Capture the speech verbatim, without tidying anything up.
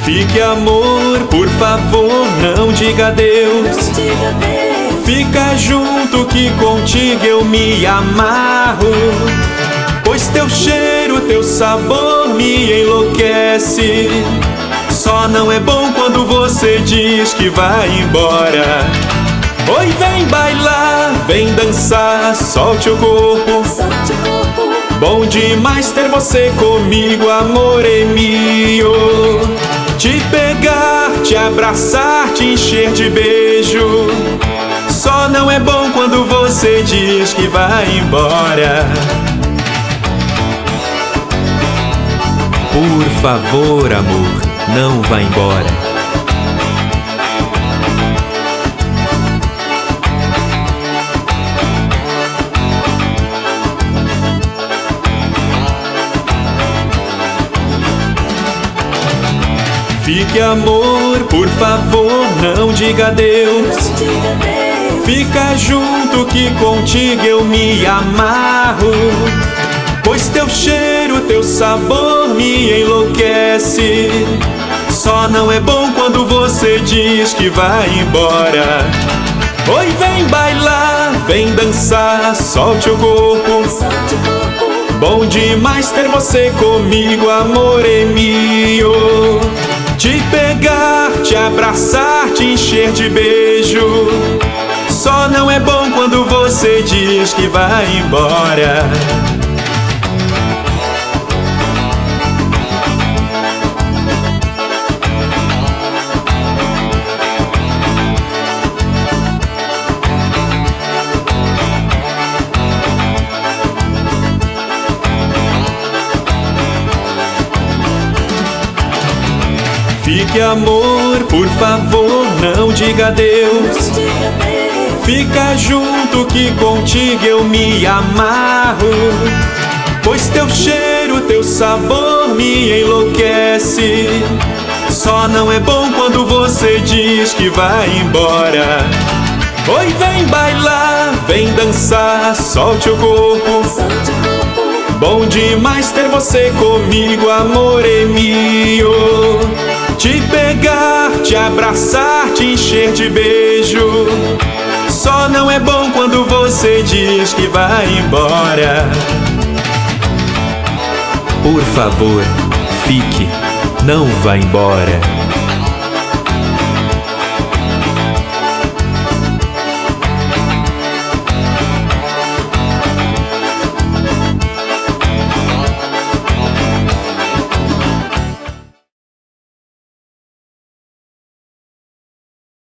Fique, amor, por favor, não diga adeus. Não diga adeus. Fica junto que contigo eu me amarro, pois teu cheiro, teu sabor me enlouquece. Só não é bom quando você diz que vai embora. Oi, vem bailar, vem dançar, solte o corpo. Solte o corpo. Bom demais ter você comigo, amor é mio. Te pegar, te abraçar, te encher de beijo. Só não é bom quando você diz que vai embora. Por favor, amor, não vá embora. Fique, amor, por favor, não diga adeus. Não diga adeus. Fica junto que contigo eu me amarro, pois teu cheiro, teu sabor me enlouquece. Só não é bom quando você diz que vai embora. Oi, vem bailar, vem dançar, solte o corpo. Solte o corpo. Bom demais ter você comigo, amor é mio. Te pegar, te abraçar, te encher de beijo. Só não é bom quando você diz que vai embora. Fique, amor, por favor, não diga adeus. Não diga adeus. Fica junto que contigo eu me amarro, pois teu cheiro, teu sabor me enlouquece. Só não é bom quando você diz que vai embora. Oi, vem bailar, vem dançar, solte o corpo. Solte o corpo. Bom demais ter você comigo, amor é mio. Te pegar, te abraçar, te encher de beijo. Só não é bom quando você diz que vai embora. Por favor, fique, não vá embora.